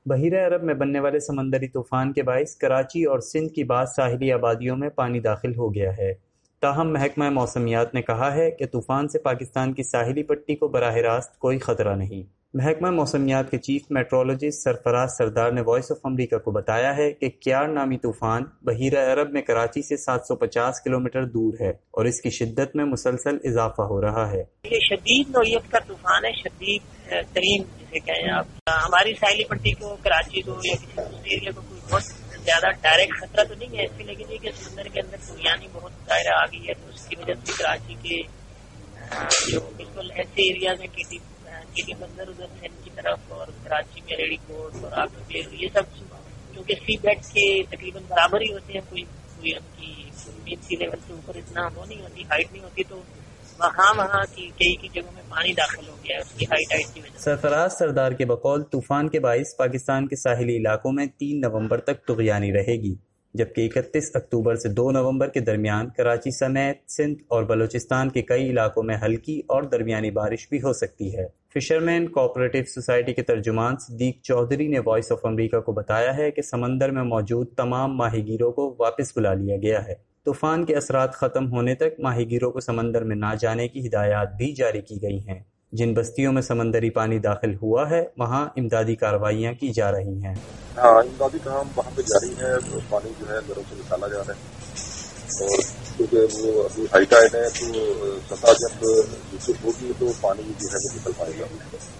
بحیرہ عرب میں بننے والے سمندری طوفان کے باعث کراچی اور سندھ کی بعض ساحلی آبادیوں میں پانی داخل ہو گیا ہے۔ تاہم محکمہ موسمیات نے کہا ہے کہ طوفان سے پاکستان کی ساحلی پٹی کو براہ راست کوئی خطرہ نہیں۔ محکمہ موسمیات کے چیف میٹرولوجسٹ سرفراز سردار نے وائس آف امریکہ کو بتایا ہے کہ کیار نامی طوفان بحیرہ عرب میں کراچی سے 750 کلومیٹر دور ہے اور اس کی شدت میں مسلسل اضافہ ہو رہا ہے۔ یہ شدید نوعیت کا طوفان ہے، شدید ترین جسے کہیں آپ۔ ہماری ساحلی پٹی کو، کراچی کو یا کسی دوسرے ایریا کو کوئی بہت زیادہ ڈائریکٹ خطرہ تو نہیں ہے اس میں، لیکن یہ کہ سمندر کے اندر طوفانی بہت دائرہ آ گئی ہے، تو اس کی وجہ سے کراچی کے جو بالکل ایسے ایریاز ہیں کیٹی بندر ادھر سندھ کی طرف اور کراچی میں ریڑی کوٹ اور آگے یہ سب کیونکہ سی بیڈ کے تقریباً برابر ہی ہوتے ہیں، کوئی ان کی مین سی لیول سے اوپر اتنا وہ نہیں ہوتی، ہائٹ نہیں ہوتی، تو وہاں کی کئی جگہوں میں پانی داخل ہو گیا ہے اس کی ہائٹ کی وجہ سے۔ سرفراز سردار کے بقول طوفان کے باعث پاکستان کے ساحلی علاقوں میں 3 نومبر تک طغیانی رہے گی، جبکہ 31 اکتوبر سے 2 نومبر کے درمیان کراچی سمیت سندھ اور بلوچستان کے کئی علاقوں میں ہلکی اور درمیانی بارش بھی ہو سکتی ہے۔ فشرمین کوآپریٹو سوسائٹی کے ترجمان صدیق چودھری نے وائس آف امریکہ کو بتایا ہے کہ سمندر میں موجود تمام ماہی گیروں کو واپس بلا لیا گیا ہے۔ طوفان کے اثرات ختم ہونے تک ماہی گیروں کو سمندر میں نہ جانے کی ہدایات بھی جاری کی گئی ہیں۔ جن بستیوں میں سمندری پانی داخل ہوا ہے وہاں امدادی کارروائیاں کی جا رہی ہیں۔ امدادی کام وہاں پہ جاری ہے، تو پانی جو ہے گھروں سے نکالا جا رہا ہے، اور کیونکہ وہ ابھی ہائی ٹائڈ ہے تو سطح جب وسط ہوگی تو پانی جو ہے وہ نکل پائے گا،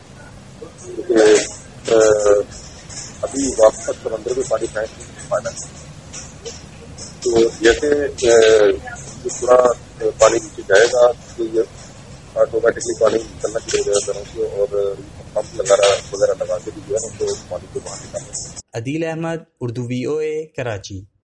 کیونکہ ابھی واپس تک سمندر میں پانی پھینک نہیں پانا، تو جیسے پورا پانی نیچے جائے گا تو یہ آٹومیٹکلی پانی نکلنا شروع ہو جائے گا گھروں سے، اور پمپ وغیرہ لگا کے بھی جو ہے ان کو پانی کو باہر نکالنا۔ عدیل احمد، اردو VOA، کراچی۔